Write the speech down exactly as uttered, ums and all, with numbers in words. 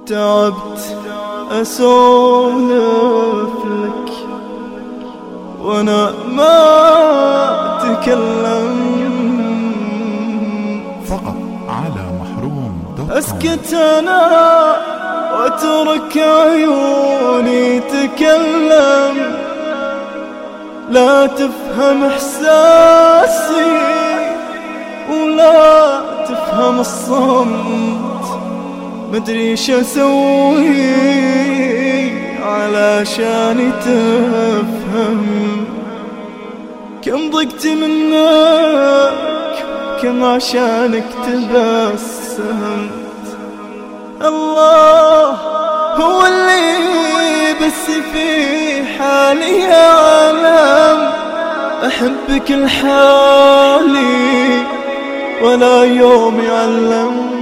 تعبت أسولف لك وأنا ما أتكلم، فقط على محروم دوت كوم. أسكت أنا وأترك عيوني تكلم، لا تفهم إحساسي ولا تفهم الصمت، مدري شو أسوي علشان تفهم. كم ضقت منك كم عشانك تبسمت، الله هو اللي بس في حالي يعلم. أحبك لحالي ولا يوم يعلم.